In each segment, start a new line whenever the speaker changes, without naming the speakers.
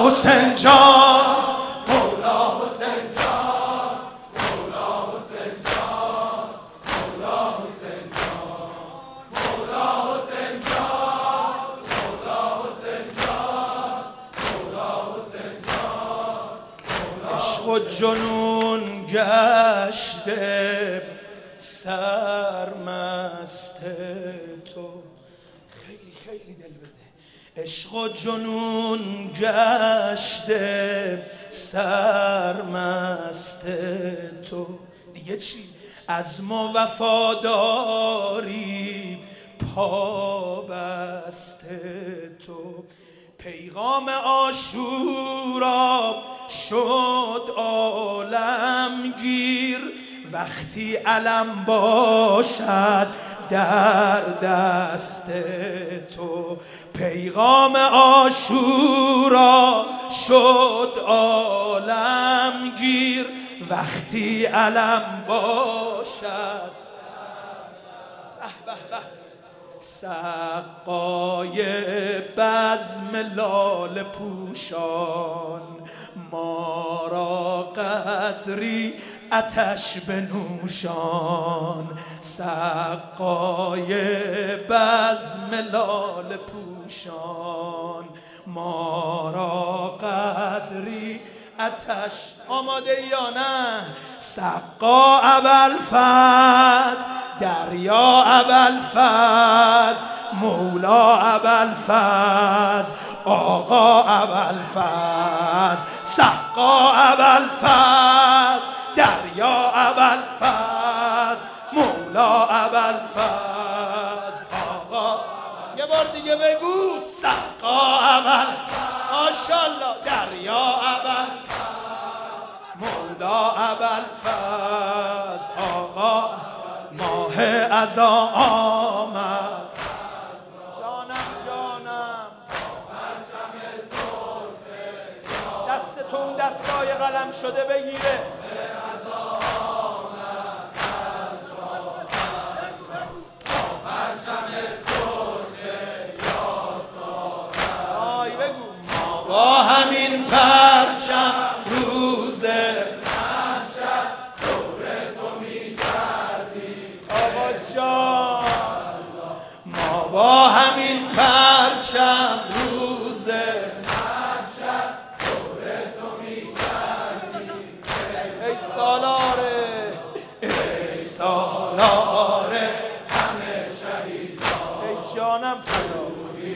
حسین جان، مولا حسین جان، مولا حسین جان، مولا حسین جان، مولا حسین جان، مولا حسین جان، مولا حسین جان. عشق و جنون گشته سرمست تو، خیلی خیلی دل بده. عشق و جنون گشته سرمست تو، دیگه چی؟ از ما وفاداری پابست تو. پیغام عاشورا شد عالمگیر، وقتی علم باشد در دست تو. پیغام عاشورا شد عالمگیر، وقتی علم باشد. سقای بزم لاله پوشان، ما را قدری آتش بنوشان. سقای بزم لاله پوشان، ما را قدری آتش. آماده یا نه؟ سقا ابوالفضل، دریا ابوالفضل، مولا ابوالفضل، آقا ابوالفضل. سقا ابوالفضل، دریا ابوالفضل، مولا ابوالفضل، آقا. یه بار دیگه بگو. سقا ابوالفضل، ماشاءالله. دریا ابوالفضل، مولا ابوالفضل، آقا. ماه عزا آمد، جانم جانم. دستتون اون دستای قلم شده بگیره. با همین پرچم روز محشر دور تو می‌گردیم آقا جان. ما با همین پرچم روز محشر دور تو می‌گردیم. ای سالاره، ای سالاره همه شهیدان، ای جانم فدا.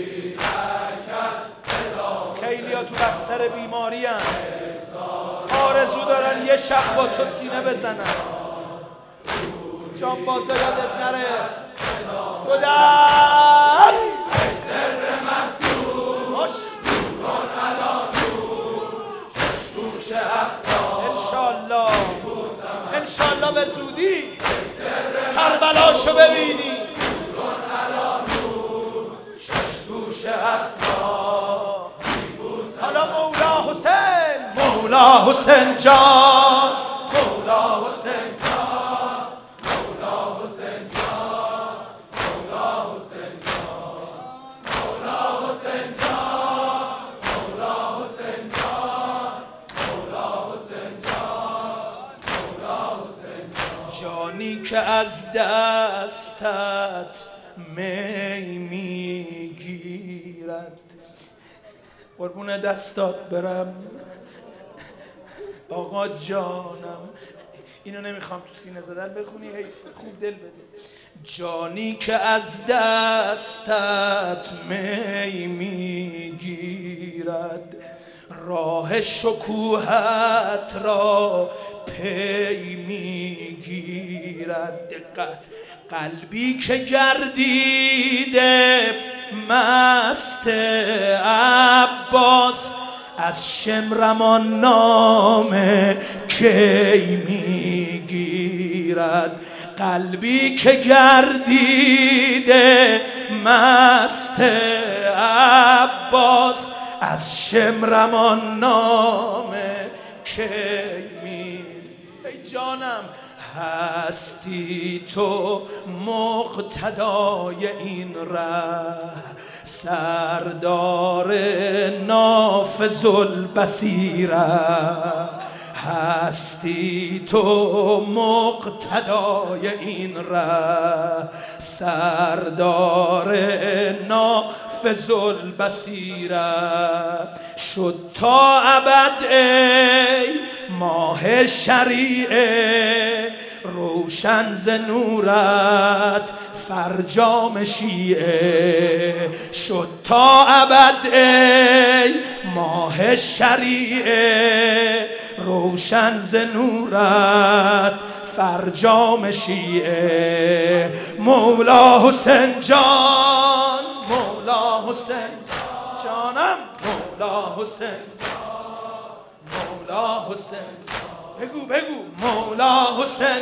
خیلی ها تو بستر بیماری هن، آرزو دارن یه شب با تو سینه بزنن. جان بازا یادت نره. دو دست سر مستور نوران علا نور، شش گوش اقطار انشالله، انشالله به زودی کربلاشو ببینی. نوران علا نور، شش گوش اقطار. حالا مولا حسین، مولا حسین جان، مولا حسین جان، مولا حسین جان، مولا حسین جان، مولا حسین جان، مولا حسین جان، مولا حسین جان، مولا حسین جان. جانی که از دستت می میگیرد، قربون دستات برم آقا جانم. اینو نمیخوام تو سینه زدن بخونی، حیفه، خوب دل بده. جانی که از دستت می میگیرد، راه شکوهت را پی میگیرد. دقت. قلبی که گردیده مست عباس، از شمرمان نامه کی میگیرد. قلبی که گردیده مست عباس، از شمرمان نامه کی میگیرد. ای جانم هستی تو مقتدای این ره، سردار نافذ البصیرت هستی تو مقتدای این ره، سردار نافذ البصیرت شد تا ابد ای ماه شریعه، روشن ز نورت فرجام شیعه شد تا ابد ای ماه شریعه، روشن ز نورت فرجام شیعه. مولا حسین جان، مولا حسین جانم، مولا حسین، مولا حسین، بگو بگو مولا حسین،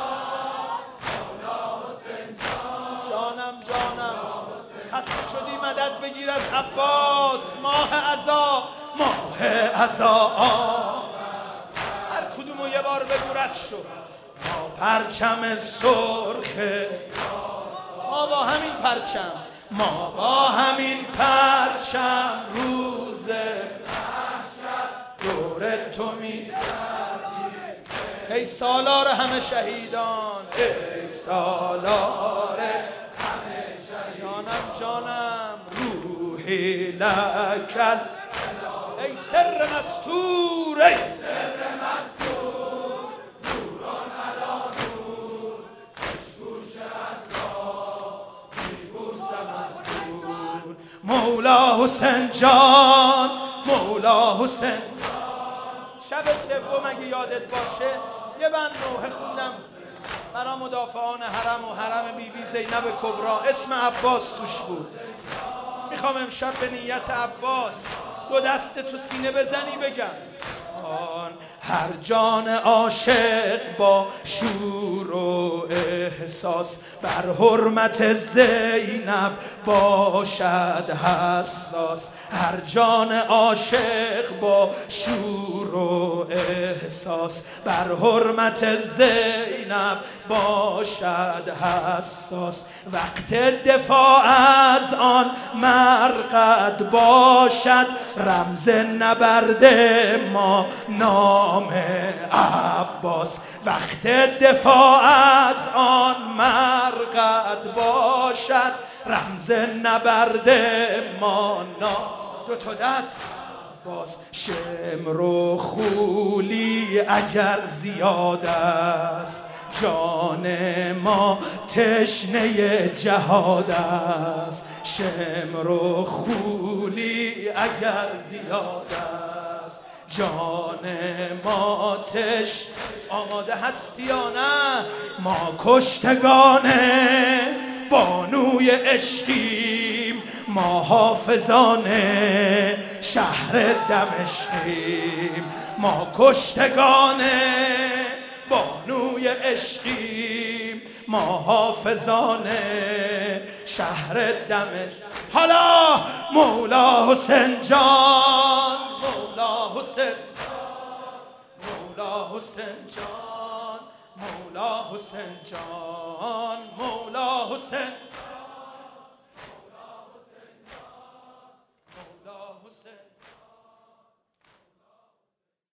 جانم جانم. خسته شدی مدد بگیر از عباس، ماه عزا، ماه عزا. هر کدومو یه بار بگو رد شد. ما پرچم سرخه، ما با همین پرچم، ما با همین پرچم روز دور تو می ای سالار همه شهیدان، ای سالار همه شهیدان، جانم جانم روحی لکل، ای سر مستور، ای سر مستور، نوران علا نور، خوشبوش اطراف میبوسم از دور. مولا حسین جان، مولا حسین. شب سوم اگه یادت باشه یه بند نوحه خوندم برای مدافعان حرم و حرم بی بی زینب کبرا، اسم عباس توش بود. میخوام امشب به نیت عباس دو دست تو سینه بزنی بگم آن هر جان عاشق با شور و احساس، بر حرمت زینب باشد حساس. هر جان عاشق با شور و احساس، بر حرمت زینب باشد حساس. وقت دفاع از آن مرقد باشد، رمز نبرد ما نام عباس. وقت دفاع از آن مرقد باشد، رمز نبرد ما نام. دو تا دست باز. شمر و خولی اگر زیاد است، جان ما تشنه جهاد است. شمر و خولی اگر زیاد است، جان ما آماده هستی یا نه؟ ما کشتگان بانوی عشقیم، ما حافظان شهر دمشقیم. ما کشتگان بانوی عشقیم، ما حافظان شهر دمشق. حالا مولا حسین جان، مولا حسین، مولا حسین جان، مولا حسین جان، مولا حسین